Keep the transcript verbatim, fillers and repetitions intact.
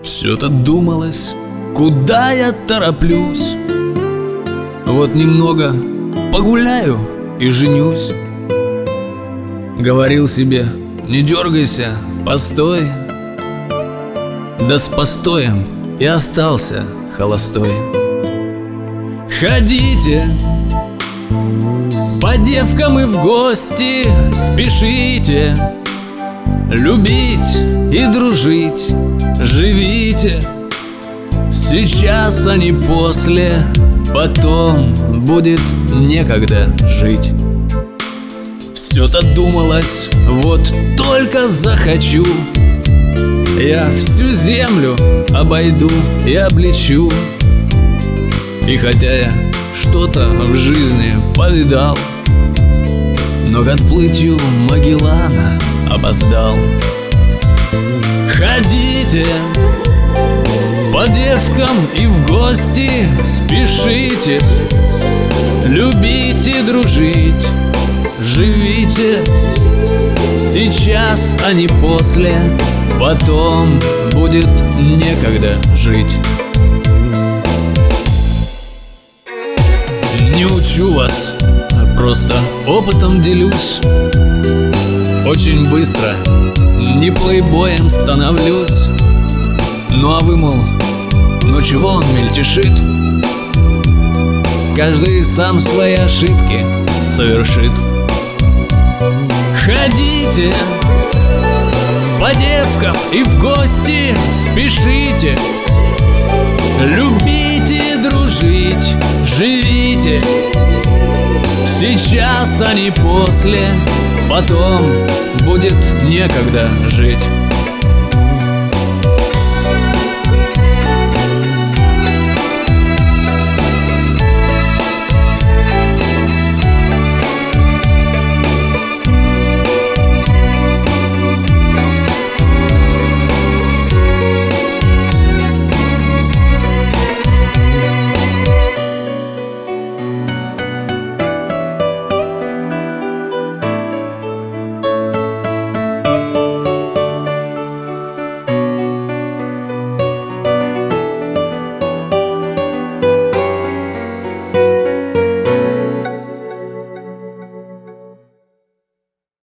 Все-то думалось, куда я тороплюсь. Вот немного погуляю и женюсь. Говорил себе: не дергайся, постой. Да с постоем и остался холостой. Ходите по девкам и в гости спешите, любить и дружить живите. Сейчас, а не после, потом будет некогда жить. Все-то думалось, вот только захочу, я всю землю обойду и облечу. И хотя я что-то в жизни повидал, но к отплытию Магеллана опоздал. Ходите по девкам и в гости спешите, любите, дружить живите. Сейчас, а не после, потом будет некогда жить. Не учу вас, а просто опытом делюсь. Очень быстро не плейбоем становлюсь. Ну а вы, мол, ну чего он мельтешит? Каждый сам свои ошибки совершит. Ходите по девкам и в гости спешите, любите, дружить живите. Сейчас, а не после, потом будет некогда жить.